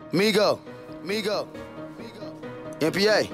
Migo, MPA,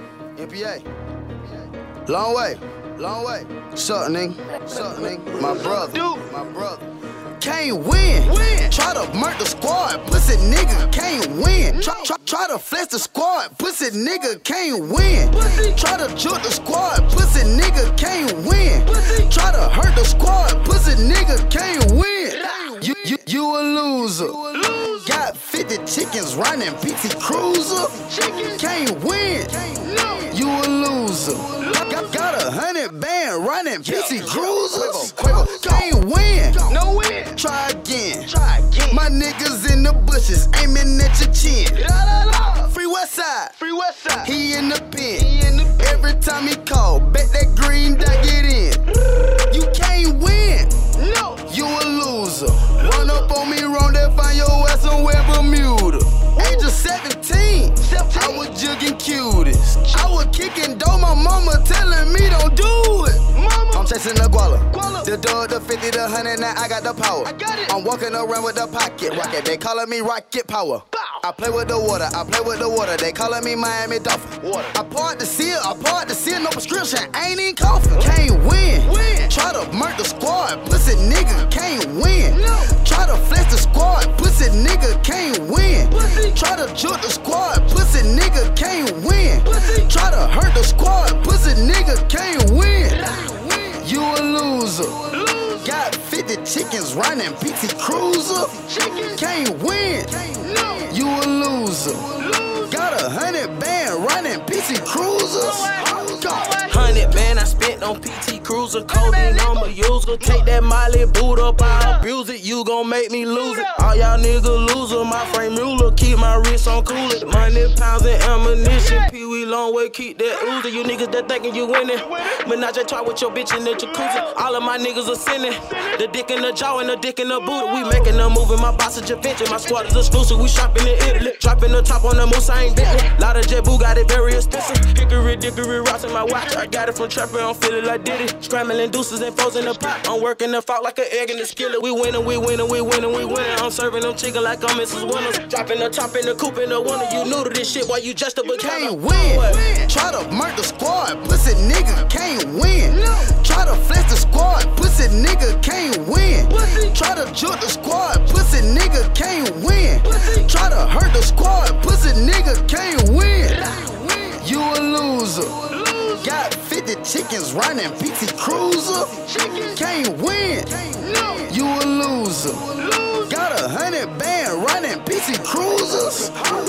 long way, suck nigga, my brother, can't win, try to murder the squad, pussy nigga can't win, try to flex the squad, pussy nigga can't win, try to juke the squad, pussy nigga can't win, try to hurt the squad, pussy nigga can't win, you a loser. Got 50 chickens running PT Cruiser. Can't win. You a loser. Got 100 band running PT Cruisers. Can't win. Try again. My niggas in the bushes aiming at your chin. Free West Side. He in the pen. Every time he call, bet that green dot get in. You can't win. You a loser. Run up on me wrong, then find your ass somewhere Bermuda. Age of 17, I was jugging cuties. I was kicking dough, my mama telling me don't do it. I'm chasing the guala. The dog, the 50, the 100, now I got the power. I'm walking around with the pocket rocket. They calling me Rocket Power. I play with the water, they calling me Miami Dolphin. I poured the seal, no prescription, ain't even coughing. Can't win, try to murder the squad, pussy nigga can't win. Try to flex the squad, pussy nigga can't win. Try to juke the squad, pussy nigga can't win. Try to hurt the squad, pussy nigga can't win. You a loser. Got 50 chickens running PT Cruiser. Can't win. You a loser. Got 100 band running PT Cruisers. 100 band I spent on PT Cruiser. Codeine I'm a user. Take that Molly boot up, I abuse it. You gon' make me lose it. All y'all niggas loser. My frame ruler. Keep my wrist on cooler. Money, pounds, and ammunition. Pee Wee long way, keep that oozing. You niggas that thinking you winning. But not just try with your bitch in the jacuzzi. All of my niggas are sinning. The dick in the jaw and the dick in the boot. We making a move in my boss of Javinci. My squad is exclusive. We shopping in Italy. Dropping the top on the moose, I ain't Bentley. Lot of JetBlue got it very expensive. Hickory dickory rocks in my watch. I got it from Trapper, I'm feeling like Diddy. Scrambling deuces and foes in the pot. I'm working the fault like an egg in the skillet. We winning. I'm serving them chicken like I'm Mrs. Winters. Dropping the top in the coupe in the winter. You new to this shit, boy, you just a beginner. Can't win. Try to murder the squad, pussy nigga can't win. Try to flex the squad, pussy nigga can't win. Try to juke the squad, pussy nigga can't win. Try to hurt the squad, pussy nigga can't win. You a loser. Got 50 chickens running PT Cruiser. Can't win. You a loser. Got 100 band running PT Cruisers.